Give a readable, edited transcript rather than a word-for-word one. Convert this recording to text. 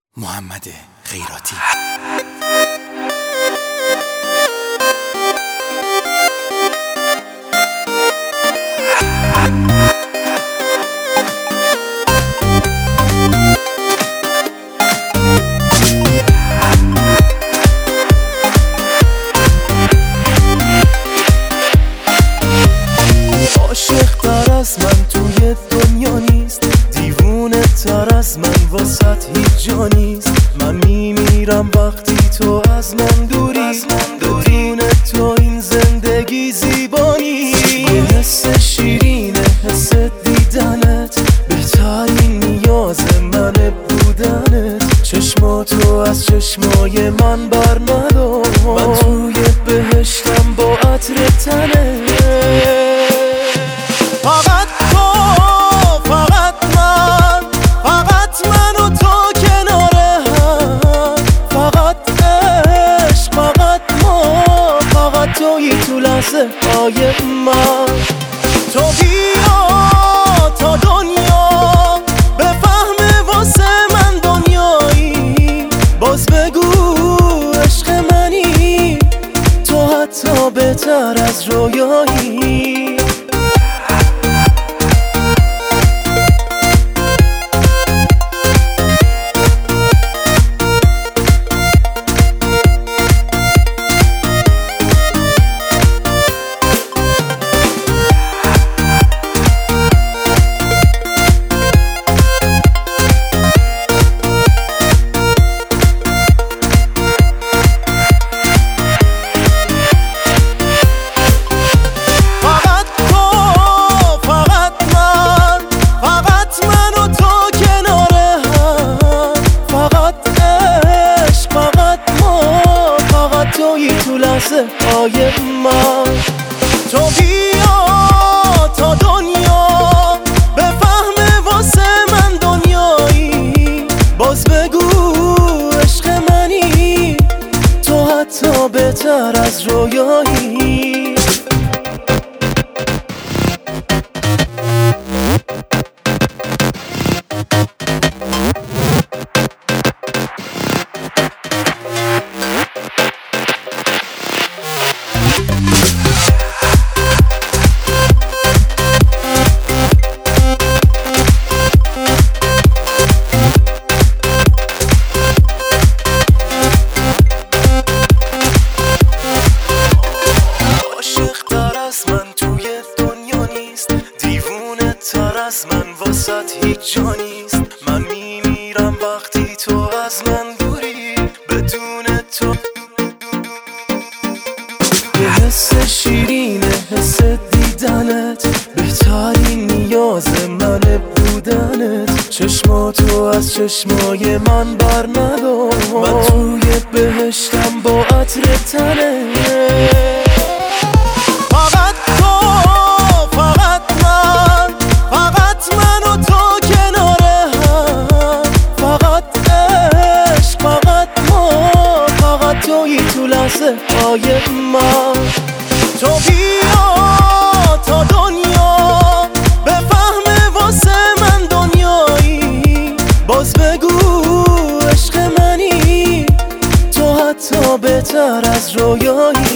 محمد خیراتی. عاشق تر از من توی دنیا نیست، دیوونه تر از من واسط هیچ جا نیست. من میمیرم وقتی تو از من دوری، بدون تو این زندگی زیبا نیست. یه حس شیرینه حس دیدنت، بهترین نیاز من بودنت. چشماتو از چشمای من بر ندار، من توی بهشتم با عطر تنت. فقط تو، فقط من و تو کنار هم. فقط عشق، فقط ما، فقط تویی تو لحظه های من. تو بیا تا دنیا بفهمه واسه من دنیایی. باز بگو عشق منی، تو حتی بهتر از رویایی. تو لحظه های من. تو بیا تا دنیا بفهمه واسه من دنیایی. باز بگو عشق منی، تو حتی بهتر از رویایی. من واسط هیچ جا نیست. من میمیرم وقتی تو از من دوری، بدون تو. یه حس شیرینه حس دیدنت، بهترین نیاز من بودنت. چشماتو از چشمای من بر ندار، من توی بهشتم با عطر تنت. تو لحظه های من. تو بیا تا دنیا بفهمه واسه من دنیایی. باز بگو عشق منی، تو حتی بهتر از رویایی.